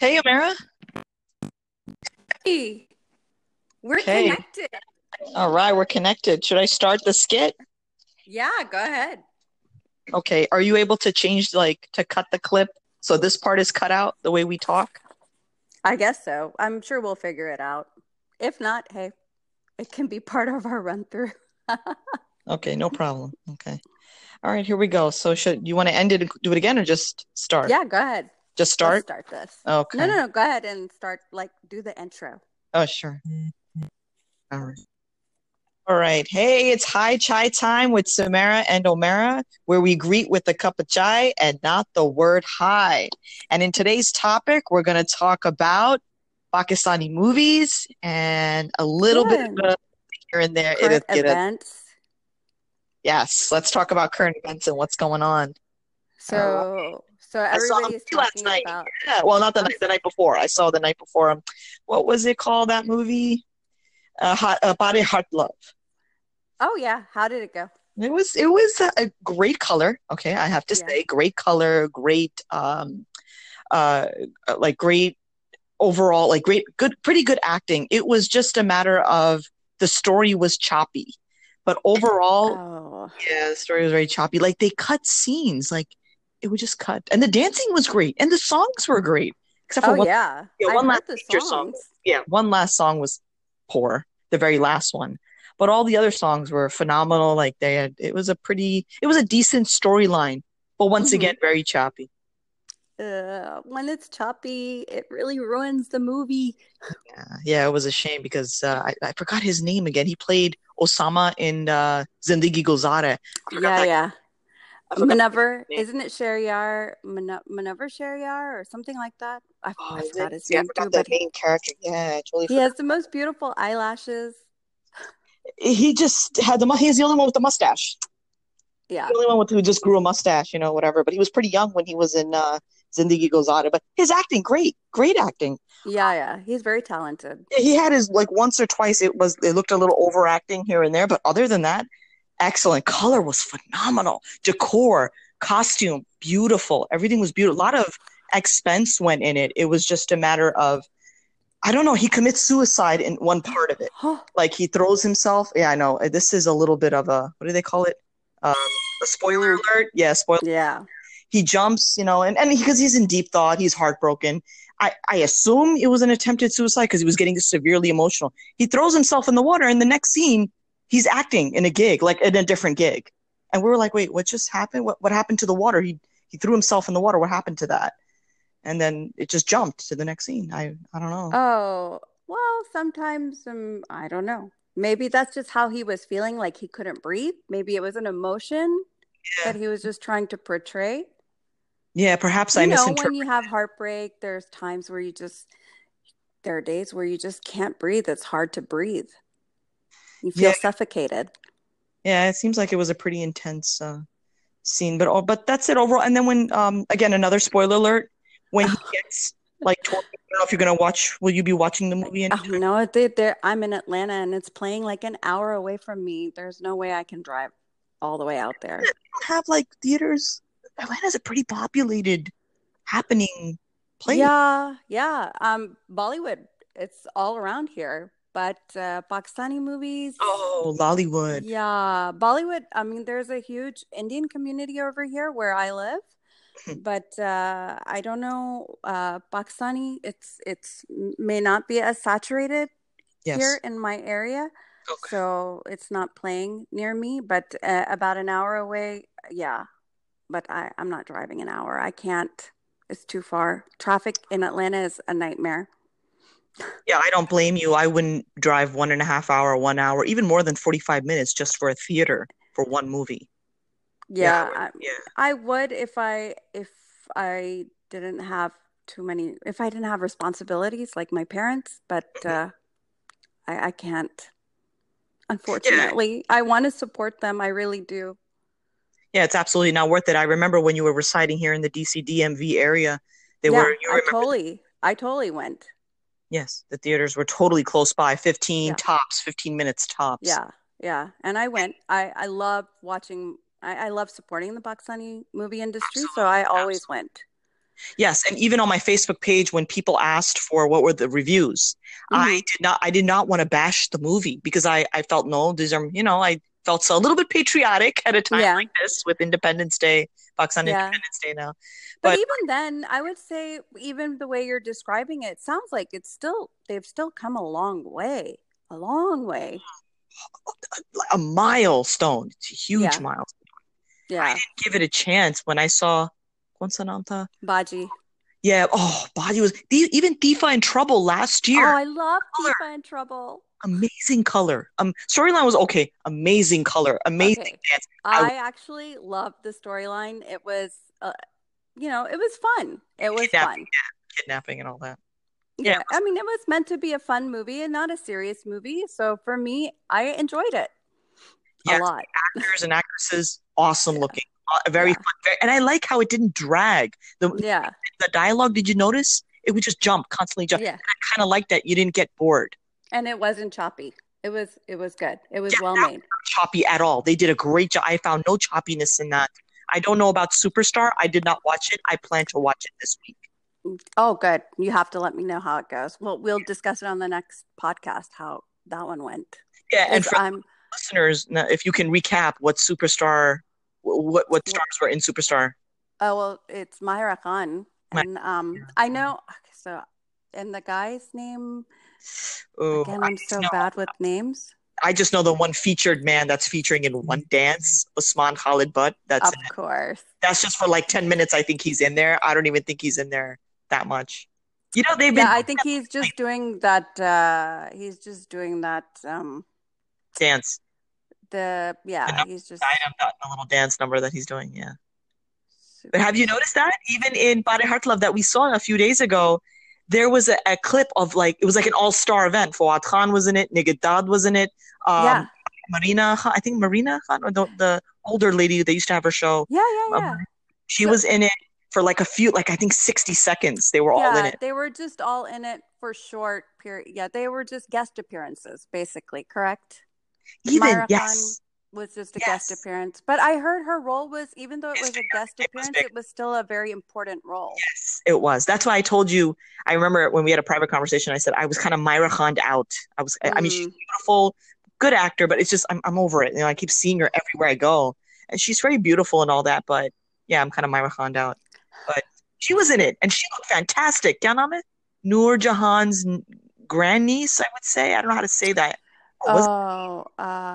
Hey, Amara. Hey, we're Okay. connected. All right, we're connected. Should I start the skit? Yeah, go ahead. Okay. Are you able to change, like, to cut the clip so this part is cut out the way we talk? I guess so. I'm sure we'll figure it out. If not, hey, it can be part of our run through. Okay, no problem. Okay. All right, here we go. So should you want to end it and do it again or just start? Yeah, go ahead. Just Let's start? start this. No, Okay. no, no. Go ahead and start, like, do the intro. Oh, sure. All right. All right. Hey, it's High Chai Time with Samara and Omara, where we greet with a cup of chai and not the word hi. And in today's topic, we're going to talk about Pakistani movies and a little bit Yeah. of here and there. Current It. events. Yes, let's talk about current events and what's going on. All right. So I saw the everybody's movie last talking night. about, Yeah. Well, not I'm, the night before. I saw the night before. What was it called? That movie? Body Heart Love. oh yeah, how did it go? It was a great color. Okay, I have to Yeah. say, great color, great uh like great overall, like great good pretty good acting. It was just a matter of the story was choppy. But overall, Oh, yeah, the story was very choppy. Like they cut scenes, like it would just cut. And the dancing was great, and the songs were great, except for oh one. yeah. Yeah, I one last heard the major song. songs. Yeah, one last song was poor, the very last one. But all the other songs were phenomenal. Like it was a decent storyline, but once again, Mm-hmm. very choppy. When it's choppy, it really ruins the movie. Yeah, it was a shame because I forgot his name again. He played Osama in Zindagi Gulzar. Yeah, yeah. I forgot Manever, his name. isn't it Shahryar? Manever Shahryar or something like that? Oh, I is it? forgot his See, I name forgot too, the but main character. Yeah, I totally he forgot. has the most beautiful eyelashes. He just had he's the only one with the mustache. Yeah, The only one who just grew a mustache, whatever. But he was pretty young when he was in Zindagi Gulzar. But his acting, great, great acting. yeah, yeah. He's very talented. Yeah, he had his like once or twice. It looked a little overacting here and there, but other than that, excellent. Color was phenomenal. Decor, costume, beautiful. Everything was beautiful. A lot of expense went in it. It was just a matter of I don't know. He commits suicide in one part of it. Oh, Like he throws himself. Yeah, I know. This is a little bit of a what do they call it? Um, a spoiler mm, alert. Yeah, spoiler. yeah. He jumps, and because he's in deep thought, he's heartbroken. I assume it was an attempted suicide because he was getting severely emotional. He throws himself in the water, and the next scene, he's acting in a gig, like in a different gig. And we were like, wait, what just happened? What happened to the water? He threw himself in the water. What happened to that? And then it just jumped to the next scene. I don't know. Oh, well, sometimes I don't know. Maybe that's just how he was feeling, like he couldn't breathe. Maybe it was an emotion Yeah, that he was just trying to portray. yeah. Perhaps I You know, when you misinterpreted. have heartbreak, there's times where there are days where you just can't breathe. It's hard to breathe. You Yeah, feel suffocated. yeah. It seems like it was a pretty intense scene, but that's it overall. And then when again another spoiler alert when he gets like tortured, I don't know if you're gonna watch. Will you be watching the movie Oh, anytime? no, I'm in Atlanta and it's playing like an hour away from me. There's no way I can drive all the way out there. Have like theaters. Atlanta's a pretty populated, happening place. Yeah, yeah. Bollywood, it's all around here. But Pakistani movies, Oh, Lollywood. yeah, Bollywood. I mean, there's a huge Indian community over here where I live. But I don't know. Pakistani, it's may not be as saturated here Yes. in my area, Okay. so it's not playing near me. But about an hour away, yeah. But I'm not driving an hour. I can't. It's too far. Traffic in Atlanta is a nightmare. Yeah, I don't blame you. I wouldn't drive 1.5 hour, 1 hour, even more than 45 minutes just for a theater for one movie. Yeah, I Yeah, would. Yeah. I would if I didn't have if I didn't have responsibilities like my parents, but Mhm. I can't. Yeah, Unfortunately, I want to support them. I really do. yeah, it's absolutely not worth it. I remember when you were residing here in the DC DMV area, they were, Yeah, you remember, I totally went. yes, the theaters were totally close by, 15 Yeah, tops, 15 minutes tops. yeah, yeah. And I went. I love watching. I love supporting the Pakistani movie industry, so Absolutely, I always absolutely. went. Yes, and even on my Facebook page, when people asked for what were the reviews, Hmm. I did not want to bash the movie because I felt no, these are, I felt so a little bit patriotic at a time Yeah, like this with Independence Day, Pakistan yeah. Independence Day now. But But even then, I would say, even the way you're describing it, sounds like they've still come a long way. a milestone, it's a huge Yeah, milestone. I yeah. didn't give it a chance when I saw Konsananta. Baji. Yeah, oh, body was even Tifa in Trouble last year. Oh, I love Color, Tifa in Trouble. amazing color. Storyline was okay. Amazing color, amazing Okay. dance. I I actually loved the storyline. It was, it was fun. It was kidnapping, fun. kidnapping and all that. Yeah, Yeah. I mean, it was meant to be a fun movie and not a serious movie. So for me, I enjoyed it a yes, lot. actors and actresses, awesome Yeah. looking, very Yeah. fun, and I like how it didn't drag. Yeah. The dialogue. Did you notice? It would just jump, constantly jump. Yeah. I kind of like that. You didn't get bored. And it wasn't choppy. It was good. It was Yeah, well not made. choppy at all. They did a great job. I found no choppiness in that. I don't know about Superstar. I did not watch it. I plan to watch it this week. Oh, good. You have to let me know how it goes. Well, we'll discuss it on the next podcast how that one went. Yeah, and Because for I'm listeners, now, if you can recap what Superstar, what well, stars were in Superstar. oh well, it's Myra Khan, My, and I know. Okay, so, and the guy's name oh, again. I'm so bad with names. I just know the one featured man that's featuring in one dance, Usman Khalid Butt. That's Of it. course. That's just for like 10 minutes. I think he's in there. I don't even think he's in there that much. They've been Yeah, I think he's just doing that. He's just doing that. dance. The He's just the little dance number that he's doing. Yeah. But have you superstar. noticed that even in Bade Heart Love that we saw a few days ago, there was a clip of like it was like an all-star event. Fuad Khan was in it, Nigidad was in it, um, Yeah, Marina Khan, I think Marina Khan, or the older lady that used to have her show. yeah, yeah, Um, yeah. she So was in it for like a few, like I think 60 seconds. They were all in yeah, it. they were just all in it for short period. Yeah, they were just guest appearances, basically. Correct. Even Myra Khan yes, was just a guest yes, appearance, but I heard her role was, even though it it's was a bigger. guest It was appearance, bigger. it was still a very important role. Yes, it was. That's why I told you. I remember when we had a private conversation. I said I was kind of Myra Khan out. I was. I mean, she's Mm, beautiful, good actor, but it's just I'm over it. I keep seeing her everywhere I go, and she's very beautiful and all that. But yeah, I'm kind of Myra Khan out. But she was in it, and she looked fantastic. Kya naam hai? Noor Jahan's grandniece, I would say. I don't know how to say that. What was it? oh,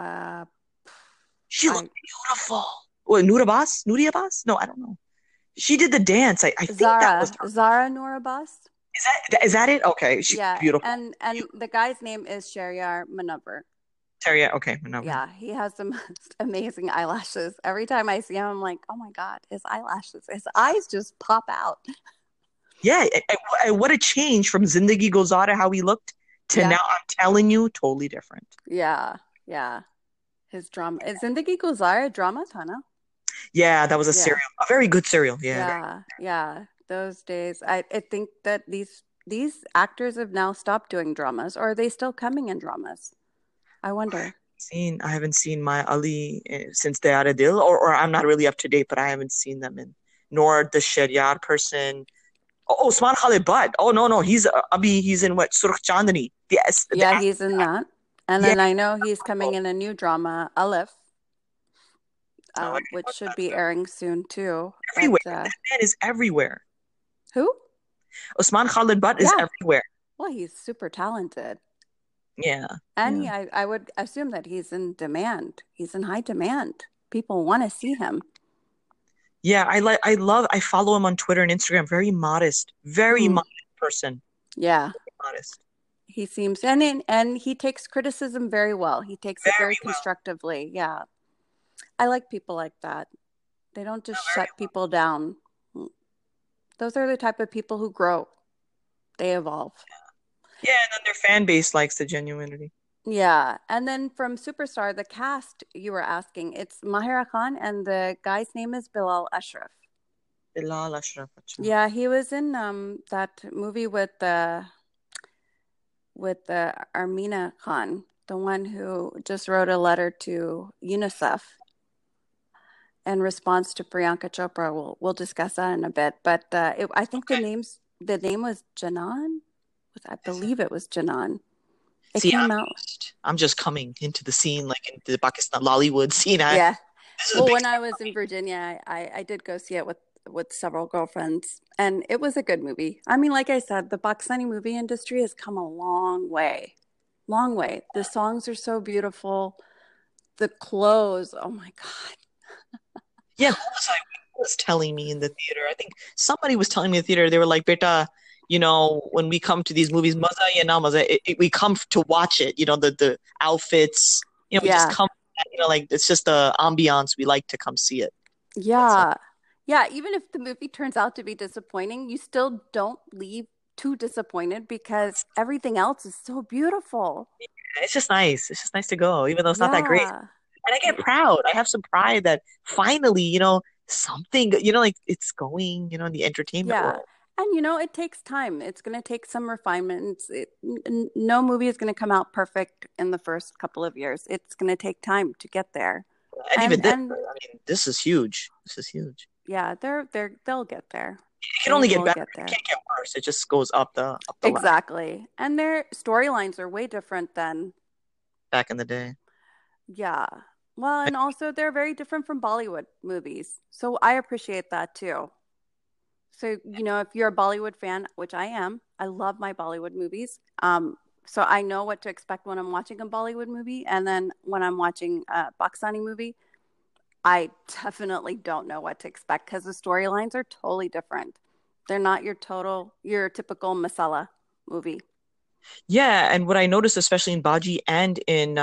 She I looked beautiful. What, Noor Abbas? Noori Abbas? No, I don't know. She did the dance. I think that was her. Zara Noor Abbas. Is that it? Okay, she's Yeah, beautiful. and the guy's name is Shariar Manover. Terry, okay, no. Yeah, he has the most amazing eyelashes. Every time I see him, I'm like, oh my God, his eyelashes, his eyes just pop out. Yeah, what a change from Zindagi Gulzar, how he looked, to Yeah, now. I'm telling you, totally different. yeah, yeah. His drama. Is Zindagi Gulzar drama tha na? Yeah, that was a Yeah, serial, a very good serial. Yeah, very yeah, yeah. Those days, I think that these actors have now stopped doing dramas, or are they still coming in dramas? I wonder. seen. I haven't seen my Ali since they are a Dil, or I'm not really up to date, but I haven't seen them in. Nor the Sharyar person. Oh, Usman Khalid Butt. Oh no, he's Abhi. He's in what Surkh Chandni. Yes, Yeah, he's in that. And yeah. then I know he's coming in a new drama, Aleph, Oh, I which know should that. be airing soon too. Everywhere. But That man is everywhere. who? Usman Khalid Butt is Yeah. everywhere. Well, he's super talented. Yeah, And yeah. I would assume that he's in demand. He's in high demand. People want to see him. Yeah, I follow him on Twitter and Instagram. Very Hmm. modest person. Yeah. Modest. He seems and he takes criticism very well. He takes it very Very well. constructively. Yeah. I like people like that. They don't just Very shut people down. Those are the type of people who grow. They evolve. Yeah, and then their fan base likes the genuinity. Yeah. And then from Superstar, the cast you were asking, it's Mahira Khan and the guy's name is Bilal Ashraf. Bilal Ashraf. Acha. Yeah, he was in that movie with the Armina Khan, the one who just wrote a letter to UNICEF. in response to Priyanka Chopra. We'll discuss that in a bit. But I think Okay. the name was Janan. I Is it? believe it was Janan. It See, came out. I'm just coming into the scene, like into the Pakistan Lollywood scene. Yeah. This is a Well, big when I was in Virginia, I did go see it with several girlfriends, and it was a good movie. I mean, like I said, the Pakistani movie industry has come a long way. Long way. The songs are so beautiful. The clothes, oh my God. Yeah, who was telling me in the theater? I think somebody was telling me in the theater. They were like, "Beta, when we come to these movies, maza ya na maza, we come to watch it. The outfits. We just Yeah. come. Like it's just the ambiance. We like to come see it. That's all. Yeah. Yeah. Even if the movie turns out to be disappointing, you still don't leave too disappointed because everything else is so beautiful. It's just nice. It's just nice to go, even though it's not that great. Yeah. And I get Y- proud. I have some pride that finally, something, like it's going, in the entertainment Yeah. world. And it takes time. It's going to take some refinements. No movie is going to come out perfect in the first couple of years. It's going to take time to get there. And even this, I And mean, this is huge. This is huge. yeah, they'll get there. It can They only get will better. get It there. can't get worse. It just goes up the ladder Exactly. And their storylines are way different than, back in the day. yeah. Well, and also they're very different from Bollywood movies. So I appreciate that too. So, if you're a Bollywood fan, which I am, I love my Bollywood movies. So I know what to expect when I'm watching a Bollywood movie. And then when I'm watching a Pakistani movie, I definitely don't know what to expect because the storylines are totally different. They're not your typical masala movie. Yeah, and what I noticed, especially in Baji and in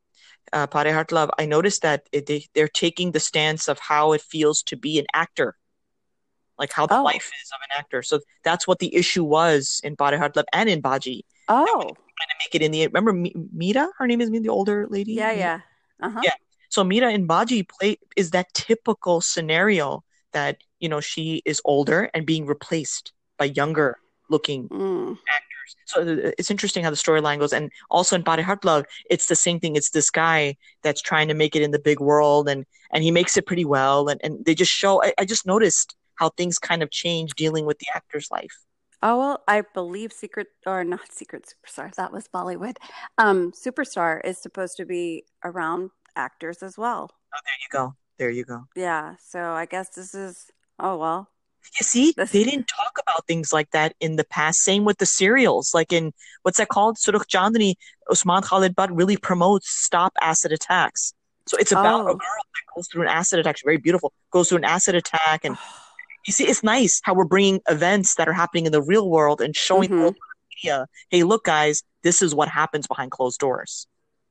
Pare Heart Love, I noticed that they're taking the stance of how it feels to be an actor, like how the Oh, life is of an actor. So that's what the issue was in Pare Heart Love and in Baji. That when oh, they were trying to make it in the remember Mira? Her name is Mira, the older lady. yeah, Mira. yeah. Uh-huh. Yeah. So Mira in Baji play is that typical scenario that she is older and being replaced by younger looking Mm. actors. So it's interesting how the storyline goes. And also in Body Heart Love, it's the same thing. It's this guy that's trying to make it in the big world, and he makes it pretty well. And they just show. I just noticed how things kind of change dealing with the actor's life. Oh, well, I believe Secret or not Secret Superstar, that was Bollywood. Superstar is supposed to be around actors as well. Oh, there you go. There you go. Yeah, so I guess oh well, You see, this they didn't talk about things like that in the past. Same with the serials. Like in what's that called? Surukh Chandni, Usman Khalid Butt really promotes stop acid attacks. So it's about a girl oh, that goes through an acid attack. She's very beautiful. Goes through an acid attack, and you see, it's nice how we're bringing events that are happening in the real world and showing the mm-hmm. world media. Hey, look, guys, this is what happens behind closed doors.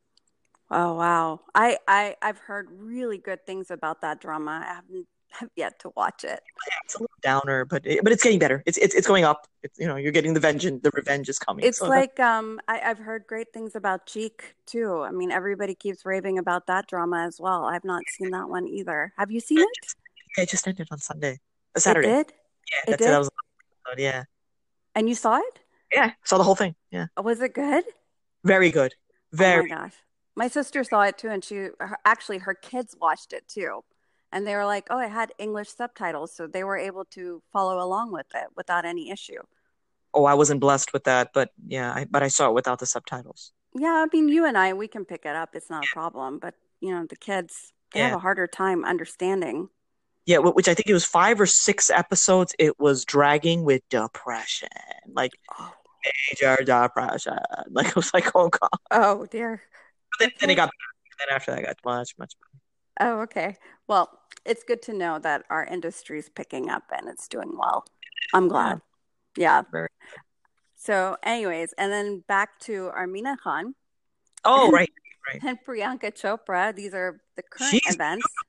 Oh wow. I've heard really good things about that drama. I haven't have yet to watch it. It's a little downer, but it's getting better. It's going up. It's you're getting the vengeance. The revenge is coming. It's So that's like I've heard great things about Cheek too. I mean, everybody keeps raving about that drama as well. I've not seen that one either. Have you seen it it? just, yeah, it just ended on Sunday, a It Saturday. did? Yeah, It that's it. That did? was the episode. Yeah, And you saw it? yeah. Saw the whole thing. Yeah, Was it good? very good. Oh my Very. gosh. My sister saw it too, and actually her kids watched it too. And they were like, "Oh, it had English subtitles, so they were able to follow along with it without any issue." Oh, I wasn't blessed with that, but yeah, but I saw it without the subtitles. Yeah, I mean, you and I, we can pick it up. It's not a problem. But, the kids, they have Yeah, a harder time understanding. yeah. Which I think it was 5 or 6 episodes. It was dragging with depression, like Oh, major depression. Like it was like, oh god. oh dear. But then it Okay. got better. Then after that, it got much Oh, okay. Well, it's good to know that our industry's picking up and it's doing well. I'm better. Yeah, glad. Yeah. very. So, anyways, and then back to Armina Khan Oh, and, right, right. and Priyanka Chopra. These are the current She's events.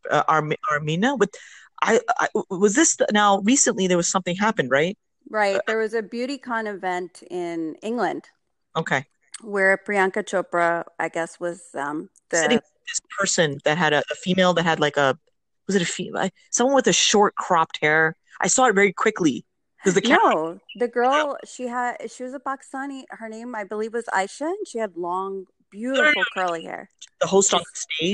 Armina with I was this now recently there was something happened, right? Uh, Right. There was a BeautyCon event in England okay. where Priyanka Chopra, I guess, was Sitting the with this person that had a female that had like a was it a female someone with a short cropped hair. I saw it very quickly because the camera No, the girl she was a Pakistani. Her name, I believe, was Aisha, and she had long, no, no, no, beautiful curly hair. the host on She's the stage.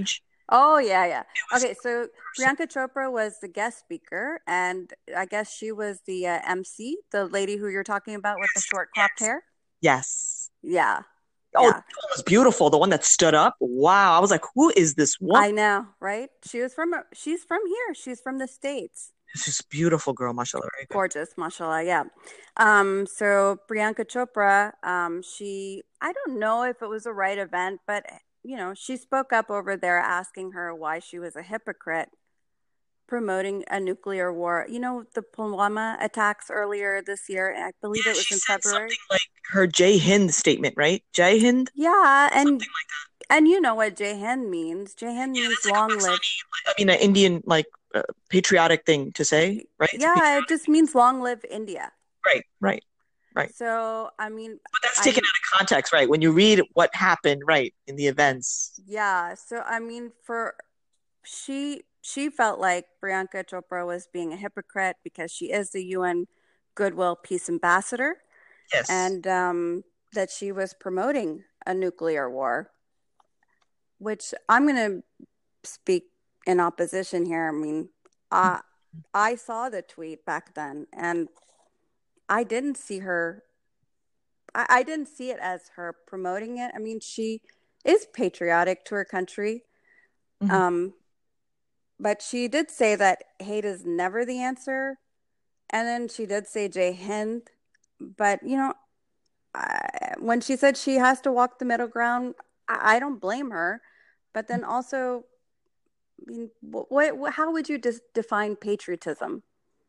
Oh, yeah, yeah. It was Okay, so so, Priyanka Chopra was the guest speaker, and I guess she was the MC, the lady who you're talking about with the yes, short cropped yes, hair. yes. Yeah, Oh, yeah. that one was beautiful. The one that stood up. Wow. I was like, who is this woman? I know, right? She's from here. She's from the States. It's just beautiful girl, mashallah. Very good. Gorgeous, mashallah, yeah. So Priyanka Chopra, I don't know if it was the right event, but she spoke up over there asking her why she was a hypocrite promoting a nuclear war. You know, the Pulwama attacks earlier this year, I Yeah, believe it was she in said February. something like her Jai Hind statement, right? Jai Hind? Yeah, Something like that. and you know what Jehen means. Jehen Yeah, means that's like a long live. Pakistani, I mean, an Indian, like, patriotic thing to say, right? It's a Yeah, it patriotic just means long live India. thing. Right, right, right. So, I mean, But that's taken I out of context, right? When you read what happened, right, in the events. yeah, so I mean for she felt like Priyanka Chopra was being a hypocrite because she is the UN Goodwill Peace Ambassador Yes. and that she was promoting a nuclear war, which I'm going to speak in opposition here. I mean, I I saw the tweet back then and I didn't see her I didn't see it as her promoting it. I mean, she is patriotic to her country. Mhm. Um, but she did say that hate is never the answer. And then she did say Jay Hind. But, when she said she has to walk the middle ground, I don't blame her. But then also, I mean, how would you define patriotism?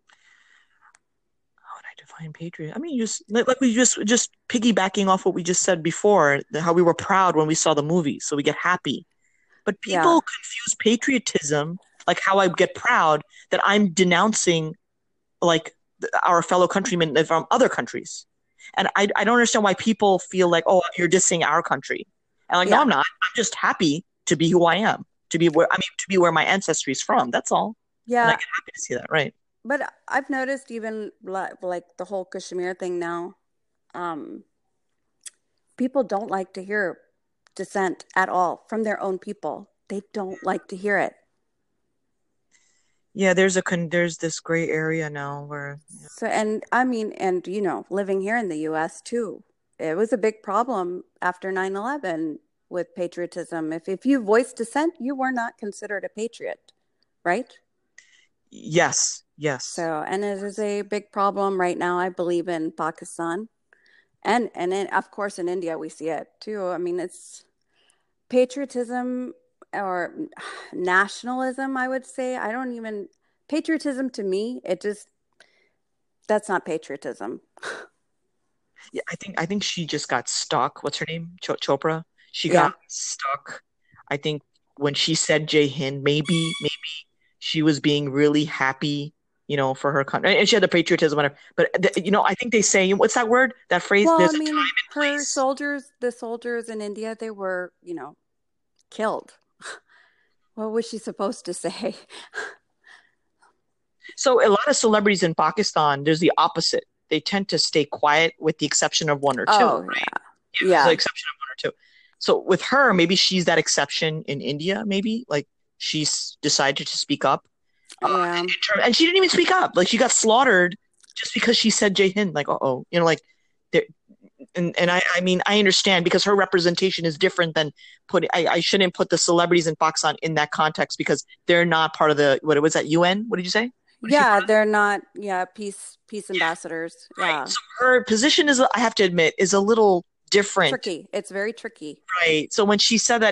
How would I define patriot? I mean, just like we just piggybacking off what we just said before, how we were proud when we saw the movie, so we get happy. But Yeah. people confuse patriotism, like how I get proud that I'm denouncing like our fellow countrymen from other countries. And I don't understand why people feel like, oh, you're dissing our country. And like, no, Yeah. I'm not. I'm just happy to be who I am, to be where my ancestry is from. That's all. And I Yeah. get happy to see that, right? But I've noticed even like the whole Kashmir thing now, um, people don't like to hear dissent at all from their own people. They don't like to hear it. Yeah, there's this gray area now where So, and I mean, and living here in the US too, it was a big problem after 9/11 with patriotism. If you voiced dissent, you were not considered a patriot, right? yes, yes. So, and it is a big problem right now, I believe, in Pakistan. And then, of course, in India, we see it too. I mean, it's patriotism or nationalism, I would say. I don't even, patriotism to me, that's not patriotism. Yeah, I think she just got stuck. What's her name? Chopra. She got Yeah. stuck. I think when she said Jai Hind, maybe she was being really happy, for her country, and she had the patriotism, whatever. But I think they say, what's that word? That phrase? Well, I There's a mean, time and place. the soldiers in India, they were, killed. What was she supposed to say? So a lot of celebrities in Pakistan, there's the opposite. They tend to stay quiet, with the exception of one or two. Oh, Right? yeah. Yeah, there's the Yeah. exception of one or two. So with her, maybe she's that exception in India. Maybe like she's decided to speak up. Yeah. And she didn't even speak up. Like she got slaughtered just because she said Jai Hind. Like, oh, like, there. And I mean, I understand because her representation is different than I shouldn't put the celebrities in Pakistan in that context because they're not part of what was that UN? What did you say? What is she Yeah, part of? they're not, yeah, peace ambassadors. Right. Yeah. So her position is, I have to admit, is a little different. Tricky. It's very tricky. Right. So when she said that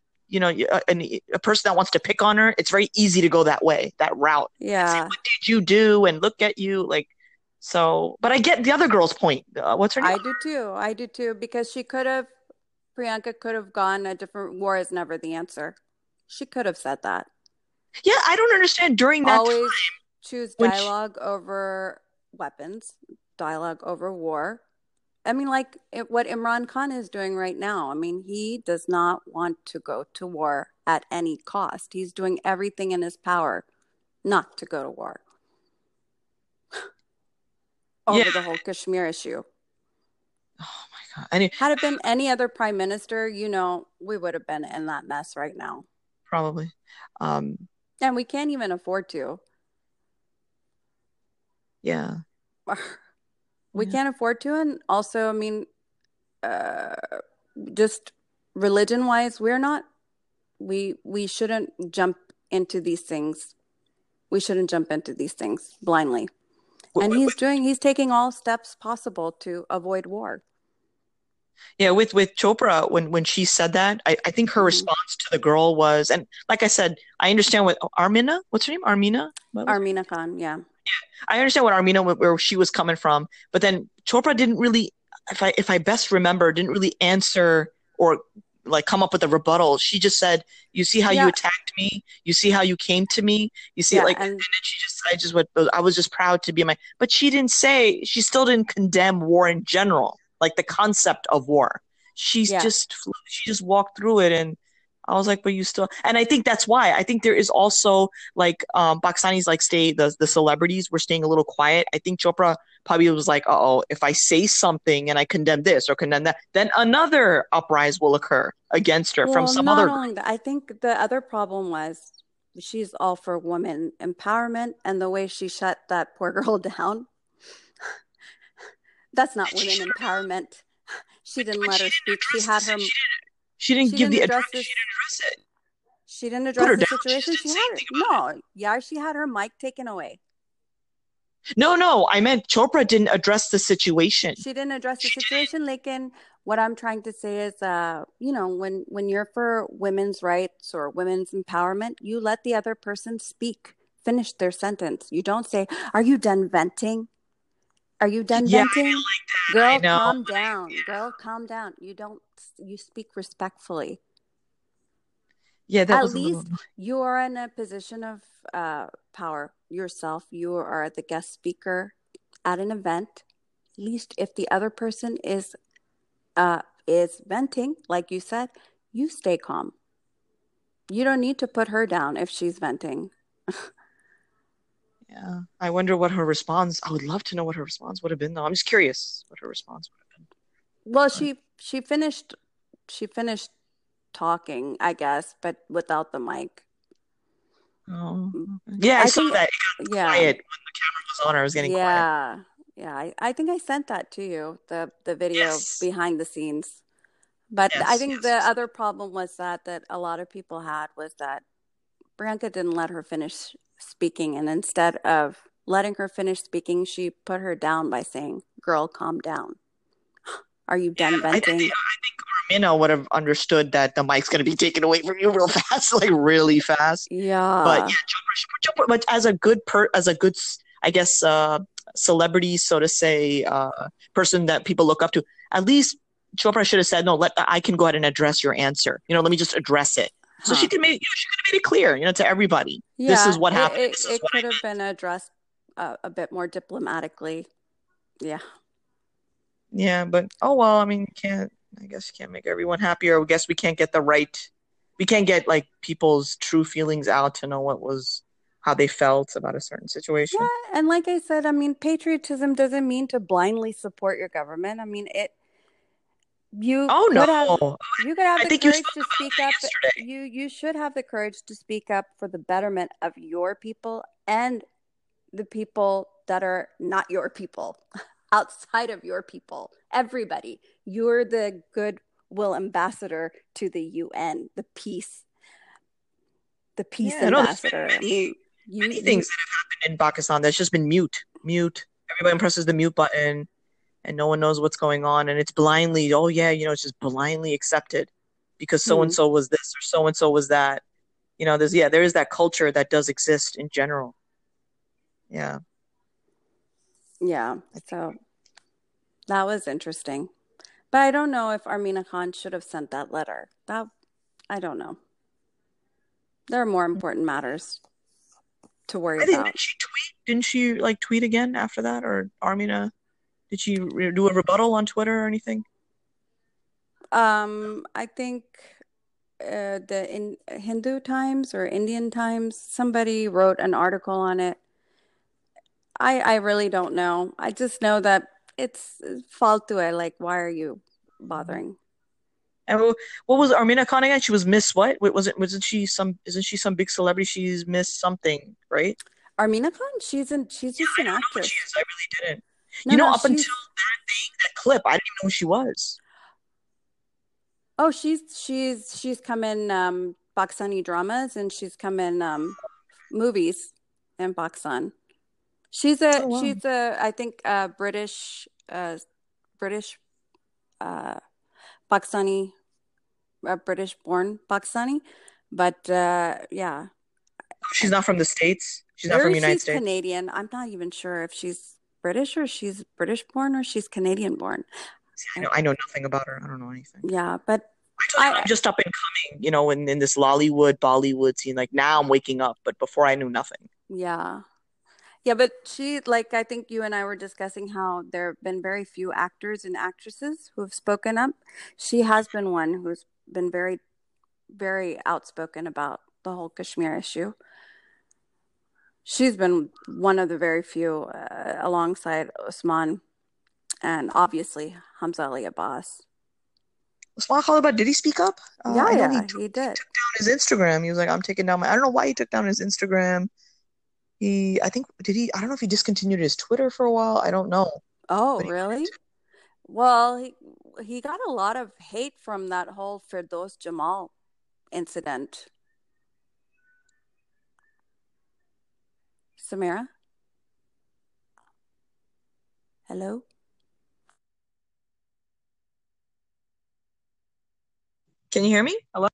a person that wants to pick on her, it's very easy to go that way, that route, and say, Yeah. "What did you do?" And look at you, like. So, but I get the other girl's point. What's her name? I do too. I do too. Because Priyanka could have gone a different war is never the answer. She could have said that. Yeah, I don't understand during that time Always choose when she, dialogue over weapons, dialogue over war. I mean, like what Imran Khan is doing right now. I mean, he does not want to go to war at any cost. He's doing everything in his power not to go to war yeah. over the whole Kashmir issue. Oh my God. Had it been any other prime minister, we would have been in that mess right now. probably. Um, And we can't even afford to. yeah, We yeah. can't afford to. And also, I mean, uh, just religion wise, we shouldn't jump into these things. We shouldn't jump into these things blindly. And he's taking all steps possible to avoid war. Yeah, with Chopra, when she said that, I think her Hmm. response to the girl was, and like I said, I understand what Armina, what's her name? Armina? What was Armina Khan, yeah. I understand what Armina where she was coming from, but then Chopra didn't really, if I best remember, didn't really answer or like come up with a rebuttal. She just said, "You see how you Yeah, attacked me? You see how you came to me? You see yeah, like." And and then she just, I just went, I was just proud to be my. But she didn't say. She still didn't condemn war in general, like the concept of war. yeah. She just walked through it, and I was like, but you still. And I think that's why. I think there is also like Baksani's like stay the celebrities were staying a little quiet. I think Chopra probably was like, oh, if I say something and I condemn this or condemn that, then another uprise will occur against her from Well, some not other only group. that, I think the other problem was she's all for women empowerment and the way she shut that poor girl down. That's not And she women should have, empowerment. She didn't but let she her didn't speak. She address had this. her, She didn't she give didn't the address address. She this. didn't address it. She didn't Put address her the down. She just situation. didn't She say had her, anything about it. no, yeah, she had her mic taken away. No, no, I meant Chopra didn't address the situation. She didn't address the She didn't. situation. Like, in what I'm trying to say is, when you're for women's rights or women's empowerment, you let the other person speak, finish their sentence. You don't say, "Are you done venting? Are you done Yeah, venting? I Girl, know. calm down. Girl, calm down." You don't, you speak respectfully. Yeah, that At was a little. least you are in a position of power yourself. You are the guest speaker at an event. At least if the other person is venting, like you said, you stay calm. You don't need to put her down if she's venting. Yeah, I wonder what her response. I would love to know what her response would have been, though. I'm just curious what her response would have Well, been. she finished talking, I guess, but without the mic. Oh, okay. Yeah, I I saw think, that. It got yeah, quiet when the camera was on. I was getting quiet. yeah, yeah. I think I sent that to you, the video Yes, behind the scenes. But I yes, think yes, the yes. other problem was that a lot of people had was that Bianca didn't let her finish speaking, and instead of letting her finish speaking, she put her down by saying, "Girl, calm down. Are you Yeah, done venting?" I think Armino would have understood that the mic's going to be taken away from you real fast, like really fast. But Yeah, yeah, but as a I guess, celebrity, so to say, person that people look up to, at least Chopra should have said, "No, I can go ahead and address your answer. Let me just address it." So huh? she could have made it clear, to everybody. This is Yeah, what it happened. it, This is it what could I have meant. been addressed a bit more diplomatically. Yeah, Yeah, but oh well. I mean, you can't. I guess you can't make everyone happy, or I guess we can't get the right. We can't get like people's true feelings out to know how they felt about a certain situation. yeah, and like I said, I mean, patriotism doesn't mean to blindly support your government. I mean, it you Oh could have no, you could have I the think you courage spoke to about speak that up. yesterday. You should have the courage to speak up for the betterment of your people and the people that are not your people, outside of your people, everybody. You're the goodwill ambassador to the UN, the peace Yeah, no, there's been ambassador. I mean, you many things you that have happened in Pakistan that's just been mute, mute. Everybody presses the mute button, and no one knows what's going on, and it's blindly. Oh yeah, it's just blindly accepted because so and hmm, so was this or so and so was that. There is that culture that does exist in general. Yeah, yeah. I think. So that was interesting. But I don't know if Armina Khan should have sent that letter. That I don't know. There are more important matters to worry I think about. didn't she tweet? Didn't she like tweet again after that, or Armina? Did she do a rebuttal on Twitter or anything? I think the in Hindu Times or Indian Times, somebody wrote an article on it. I really don't know. I just know that it's faltue. Like, why are you Mhm. bothering? And what was Armina Khan again? She was Miss what? Wait, wasn't she some? Isn't she some big celebrity? She's Miss something, right? Armina Khan, she's Yeah, just I an don't know what she actress. is. I really didn't. No, no, Up until she's that clip, I didn't even know who she was. oh, she's come in Pakistani dramas, and she's come in movies in Pakistan. Oh wow. She's a I think British uh Pakistani, British born Pakistani, but yeah, Oh, she's not from the States. She's not or from the United she's States. Canadian. I'm not even sure if she's British or she's British born or she's Canadian born. See, I, I know nothing about her. I don't know anything. yeah, but I told you I I'm just up and coming, in this Lollywood, Bollywood scene. Like now I'm waking up, but before I knew nothing. yeah. Yeah, but she, like, I think you and I were discussing how there have been very few actors and actresses who have spoken up. She has been one who's been very, very outspoken about the whole Kashmir issue. She's been one of the very few, alongside Usman and obviously Hamza Ali Abbas. Usman Khalibad, did he speak up? Yeah, I know yeah, he did. took down his Instagram. He was like, I'm taking down my. I don't know why he took down his Instagram. I think, did he? I don't know if he discontinued his Twitter for a while. I don't know, Oh, but really? Well, he got a lot of hate from that whole Firdos Jamal incident. Samira, hello? can you hear me? Hello?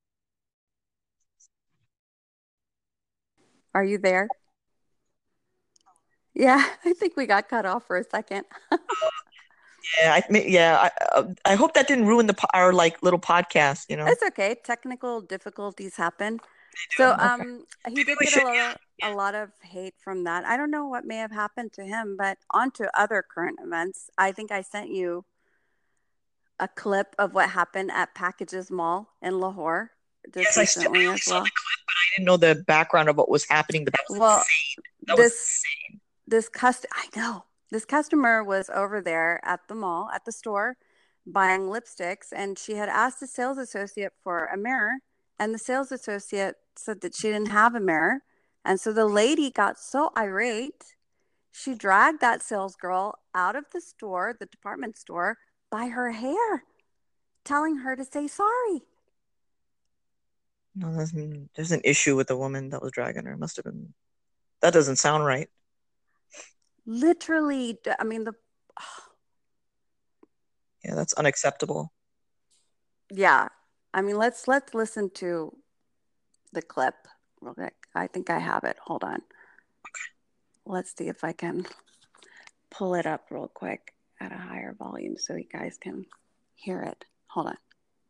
Are you there? Yeah, I think we got cut off for a second. I hope that didn't ruin our like little podcast. It's okay. Technical difficulties happen. So, Okay, he maybe did we get should. a lot of hate from that. I don't know what may have happened to him, but on to other current events. I think I sent you a clip of what happened at Packages Mall in Lahore just Yes, I recently only as saw well. the clip, but I didn't know the background of what was happening. But that was Well, insane. That was this insane. I know this customer was over there at the mall at the store buying lipsticks, and she had asked the sales associate for a mirror, and the sales associate said that she didn't have a mirror, and so the lady got so irate, she dragged that sales girl out of the store, the department store, by her hair, telling her to say sorry. No, there's an issue with the woman that was dragging her. Must have been. That doesn't sound right. Literally, I mean the Yeah, that's unacceptable. yeah. I mean, let's listen to the clip real quick. I think I have it. Hold on. Let's see if I can pull it up real quick at a higher volume so you guys can hear it. Hold on.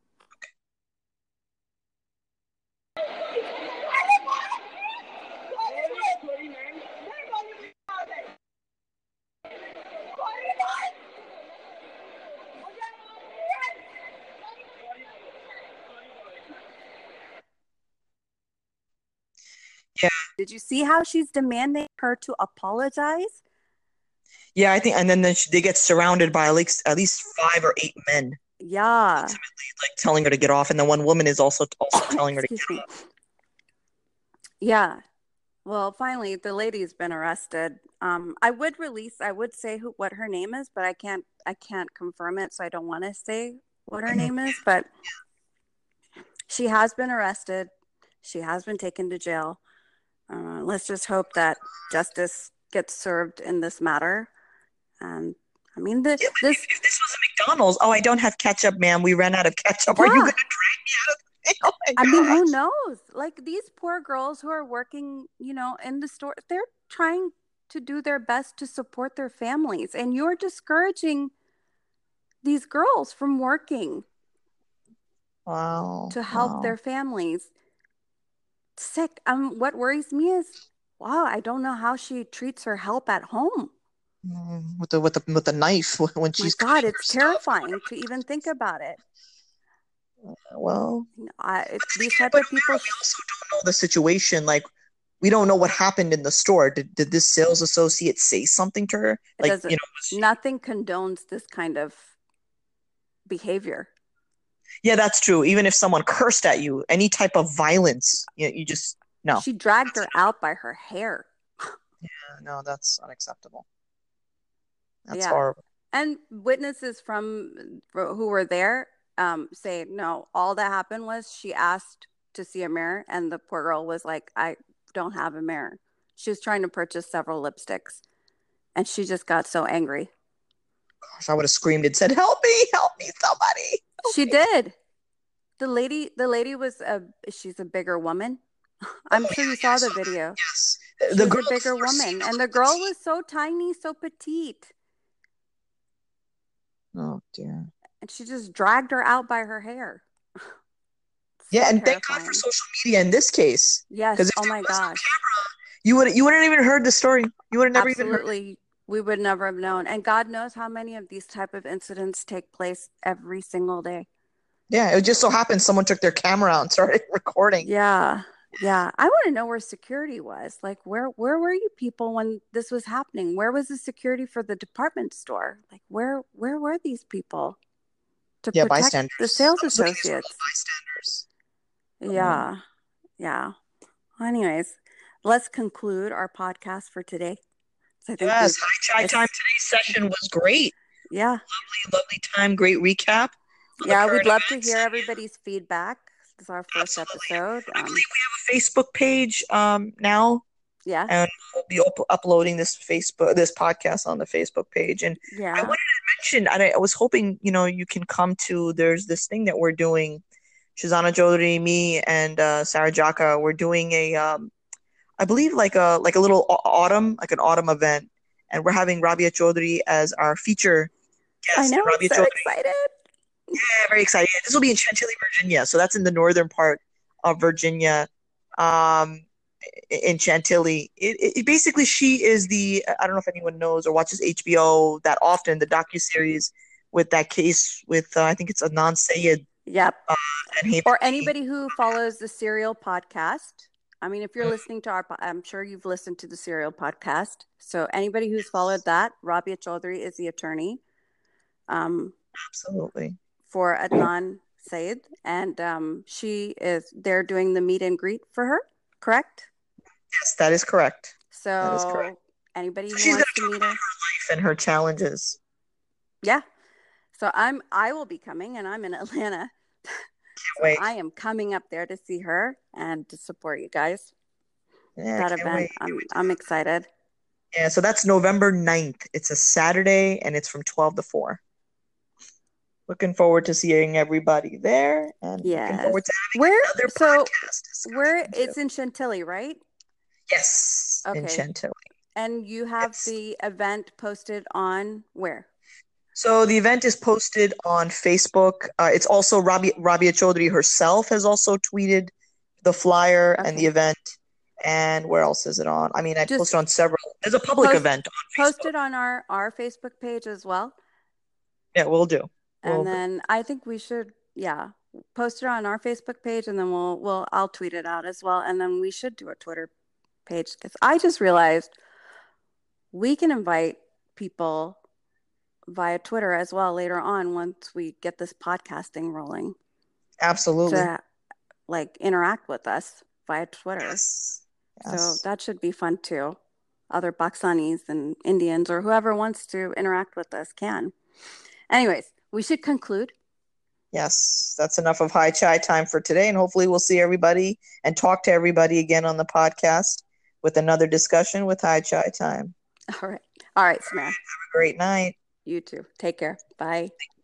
Yeah, Did you see how she's demanding her to apologize? yeah. I think, and then they get surrounded by at least 5 or 8 men, Yeah. ultimately, like telling her to get off, and then one woman is also telling her to Excuse get me. off. Yeah. Well, finally, the lady's been arrested. I would say what her name is, but I can't confirm it, so I don't want to say what her Mhm. name is. But she has been arrested. She has been taken to jail. Let's just hope that justice gets served in this matter. And I mean, Yeah, but this, if this was a McDonald's, oh, I don't have ketchup, ma'am. We ran out of ketchup. Are you yeah. gonna drag me out of? Oh my I mean, who gosh. knows? Like these poor girls who are working, in the store, they're trying to do their best to support their families, and you're discouraging these girls from working Wow, to help wow. their families. Sick. What worries me is, wow, I don't know how she treats her help at home. With the knife when My she's God, cutting her it's stuff. terrifying to even think about it. Well, These type but of people, Amira, we also don't know the situation. Like, we don't know what happened in the store. Did this sales associate say something to her? it Like, doesn't, was she? nothing condones this kind of behavior. Yeah, that's true. Even if someone cursed at you, any type of violence, you just no. She dragged her out by her hair. No, that's unacceptable. That's Yeah. horrible. And witnesses from who were there say no, all that happened was she asked to see a mirror, and the poor girl was like, I don't have a mirror. She was trying to purchase several lipsticks, and she just got so angry. Gosh, I would have screamed and said, help me, somebody. Help She me." did. The lady was she's a bigger woman. I'm Oh, sure you yeah, saw I the saw that. video. Yes. She The was girl a the bigger first scene woman, and looked the girl petite. was so tiny, so petite. Oh, dear. And she just dragged her out by her hair. Yeah, So and thank God for terrifying. social media in this case. Because Yes. if Oh there my was no gosh. camera, you wouldn't even heard the story. You would have never even heard it. Absolutely. We would never have known. And God knows how many of these type of incidents take place every single day. Yeah, it just so happened someone took their camera out and started recording. Yeah. Yeah. I want to know where security was. Like where were you people when this was happening? Where was the security for the department store? Like where were these people to Yeah, protect the bystanders. sales I'm assuming these were all associates? bystanders. Um, Yeah. Yeah. Well, anyways, let's conclude our podcast for today. So I think yes, we've High Chai Time. it's Today's session was great. yeah. Lovely time. Great recap on the Yeah, we'd current love to events. hear everybody's feedback. This is our first Absolutely. episode. I believe we have a Facebook page now, Yeah, and we'll be uploading this podcast on the Facebook page. And I yeah. wanted to mention, and I was hoping you can come to. There's this thing that we're doing. Shazana Jodri, me, and Sarah Jaka. We're doing I believe like a little autumn, like an autumn event, and we're having Rabia Chaudhry as our feature I guest. know. And I'm Rabia so Chaudhry, excited. yeah, very excited. This will be in Chantilly, Virginia, so that's in the northern part of Virginia, um, in Chantilly. It basically she is the I don't know if anyone knows or watches HBO that often the docuseries with that case with I think it's Adnan Syed Yep. uh, and Or Heyman. anybody who follows the Serial podcast. I mean, if you're listening to I'm sure you've listened to the Serial podcast. So anybody who's followed that, Rabia Chaudhry is the attorney um, Absolutely. for Adnan Syed, and they're doing the meet and greet for her. Correct? Yes, that is correct. That is correct. So anybody So who she's going wants to to talk meet about her, her life and her challenges. yeah. So I will be coming, and I'm in Atlanta. Can't So wait. I am coming up there to see her and to support you guys. Yeah, That can't event, wait. Can't wait to I'm have excited. her. Yeah, so that's November 9th. It's a Saturday and it's from 12 to 4. Looking forward to seeing everybody there and looking Yes. forward to having another podcast Where discussion too. it's in Chantilly, right? Yes, in Okay. Chantilly. And you have Yes. the event posted on where? So the event is posted on Facebook. It's also Rabia Chaudhry herself has also tweeted the flyer and the Okay. event. And where else is it on? I mean, I Just posted on several. There's a public post event on post Facebook. it on our Facebook page as well. Yeah, we'll do. And then I think we should, yeah, post it on our Facebook page, and then I'll tweet it out as well. And then we should do a Twitter page, because I just realized we can invite people via Twitter as well later on once we get this podcasting rolling Absolutely. to like interact with us via Twitter. Yes. So that should be fun too. Other Pakistanis and Indians or whoever wants to interact with us can. Anyways, we should conclude. Yes, that's enough of High Chai time for today. And hopefully we'll see everybody and talk to everybody again on the podcast with another discussion with High Chai time. All right. All right, Samara. Have a great night. You too. Take care. Bye.